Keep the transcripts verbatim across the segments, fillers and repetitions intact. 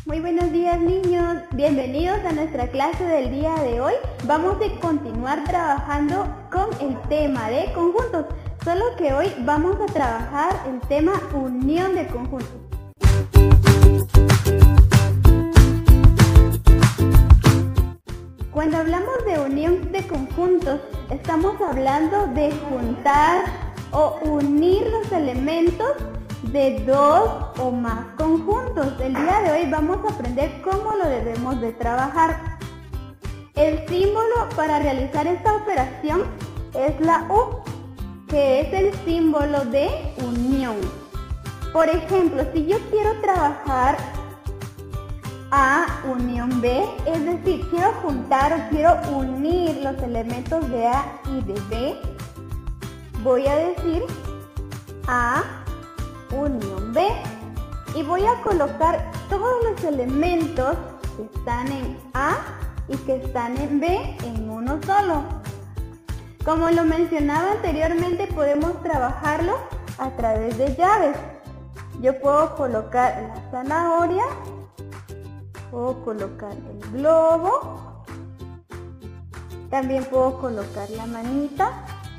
Muy buenos días, niños, bienvenidos a nuestra clase del día de hoy. Vamos a continuar trabajando con el tema de conjuntos, solo que hoy vamos a trabajar el tema unión de conjuntos. Cuando hablamos de unión de conjuntos, estamos hablando de juntar o unir los elementos de dos o más conjuntos. El día de hoy vamos a aprender cómo lo debemos de trabajar. El símbolo para realizar esta operación es la U, que es el símbolo de unión. Por ejemplo, si yo quiero trabajar A unión B, es decir, quiero juntar o quiero unir los elementos de A y de B, voy a decir A unión B y voy a colocar todos los elementos que están en A y que están en B en uno solo. Como lo mencionaba anteriormente, podemos trabajarlo a través de llaves. Yo puedo colocar la zanahoria, puedo colocar el globo, también puedo colocar la manita.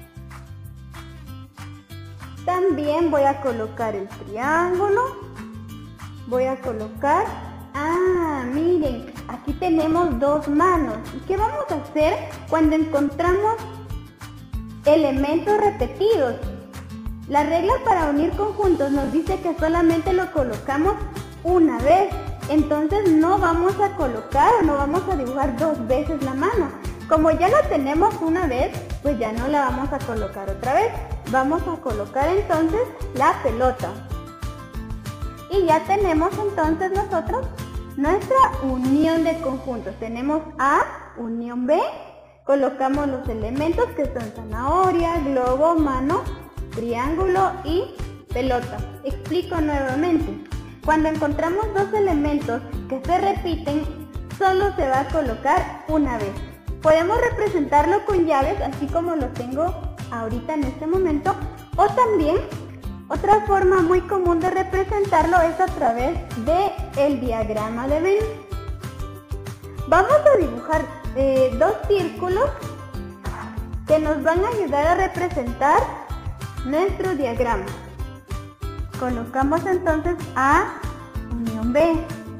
También voy a colocar el triángulo, voy a colocar, ah, miren, aquí tenemos dos manos. ¿Y qué vamos a hacer cuando encontramos elementos repetidos? La regla para unir conjuntos nos dice que solamente lo colocamos una vez, entonces no vamos a colocar o no vamos a dibujar dos veces la mano. Como ya la tenemos una vez, pues ya no la vamos a colocar otra vez. Vamos a colocar entonces la pelota. Y ya tenemos entonces nosotros nuestra unión de conjuntos. Tenemos A, unión B, colocamos los elementos que son zanahoria, globo, mano, triángulo y pelota. Explico nuevamente. Cuando encontramos dos elementos que se repiten, solo se va a colocar una vez. Podemos representarlo con llaves, así como lo tengo ahorita en este momento, o también otra forma muy común de representarlo es a través del diagrama de Venn. Vamos a dibujar eh, dos círculos que nos van a ayudar a representar nuestro diagrama. Colocamos entonces A unión B.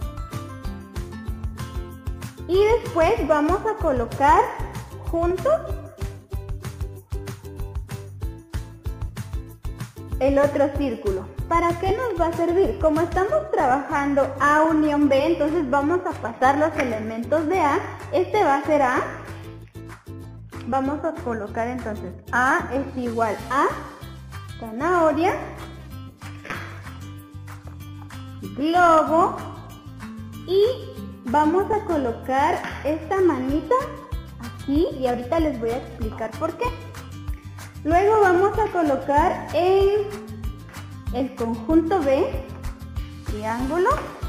Y después vamos a colocar juntos el otro círculo. ¿Para qué nos va a servir? Como estamos trabajando A unión B, entonces vamos a pasar los elementos de A. Este va a ser A. Vamos a colocar entonces A es igual a zanahoria, globo y vamos a colocar esta manita aquí y ahorita les voy a explicar por qué. Luego vamos a colocar en el conjunto B, triángulo.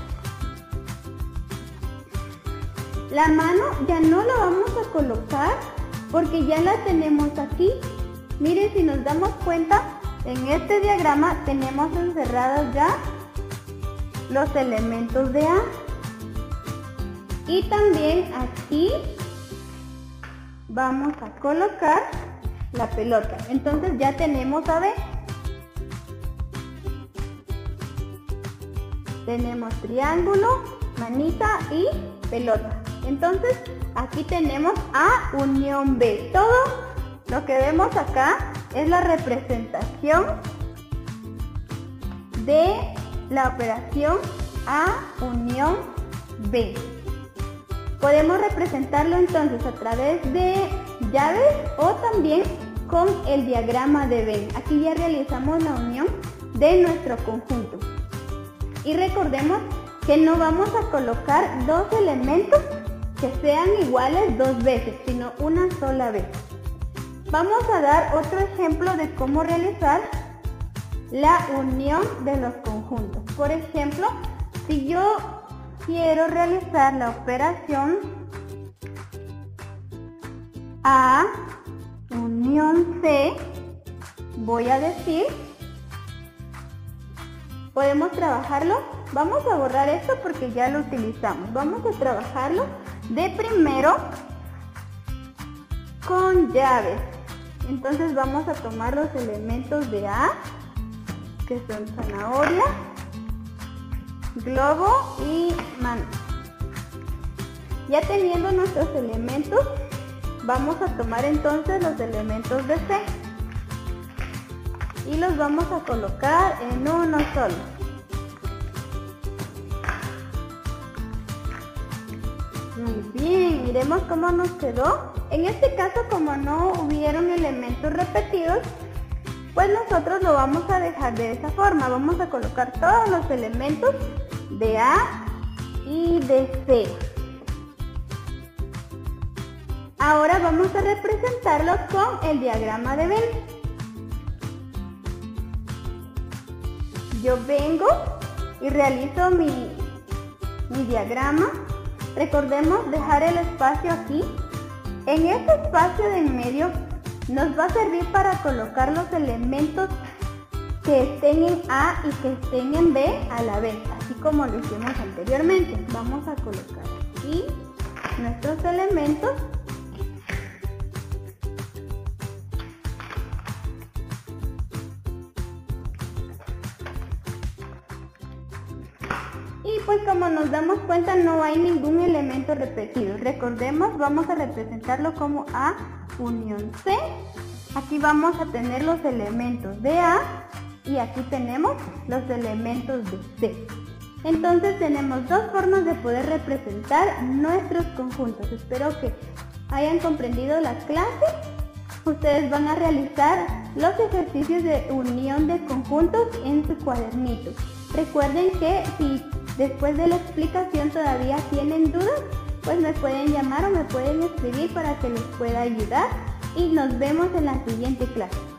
La mano ya no la vamos a colocar porque ya la tenemos aquí. Miren, si nos damos cuenta, en este diagrama tenemos encerrados ya los elementos de A. Y también aquí vamos a colocar la pelota. Entonces ya tenemos a B. Tenemos triángulo, manita y pelota. Entonces aquí tenemos A unión B. Todo lo que vemos acá es la representación de la operación A unión B. Podemos representarlo entonces a través de llaves o también con el diagrama de Venn. Aquí ya realizamos la unión de nuestro conjunto. Y recordemos que no vamos a colocar dos elementos que sean iguales dos veces, sino una sola vez. Vamos a dar otro ejemplo de cómo realizar la unión de los conjuntos. Por ejemplo, si yo quiero realizar la operación A unión C, voy a decir podemos trabajarlo. Vamos a borrar esto porque ya lo utilizamos. Vamos a trabajarlo de primero con llaves. Entonces vamos a tomar los elementos de A, que son zanahoria, globo y mano. Ya teniendo nuestros elementos, vamos a tomar entonces los elementos de C y los vamos a colocar en uno solo. Muy bien, miremos cómo nos quedó. En este caso, como no hubieron elementos repetidos, pues nosotros lo vamos a dejar de esa forma. Vamos a colocar todos los elementos de A y de C. Ahora vamos a representarlo con el diagrama de Venn. Yo vengo y realizo mi, mi diagrama. Recordemos dejar el espacio aquí. En este espacio de en medio nos va a servir para colocar los elementos que estén en A y que estén en B a la vez, así como lo hicimos anteriormente. Vamos a colocar aquí nuestros elementos. Y pues como nos damos cuenta no hay ningún elemento repetido. Recordemos, vamos a representarlo como A unión C. Aquí vamos a tener los elementos de A y aquí tenemos los elementos de C. Entonces tenemos dos formas de poder representar nuestros conjuntos. Espero que hayan comprendido la clase. Ustedes van a realizar los ejercicios de unión de conjuntos en su cuadernito. Recuerden que si después de la explicación todavía tienen dudas, pues me pueden llamar o me pueden escribir para que les pueda ayudar y nos vemos en la siguiente clase.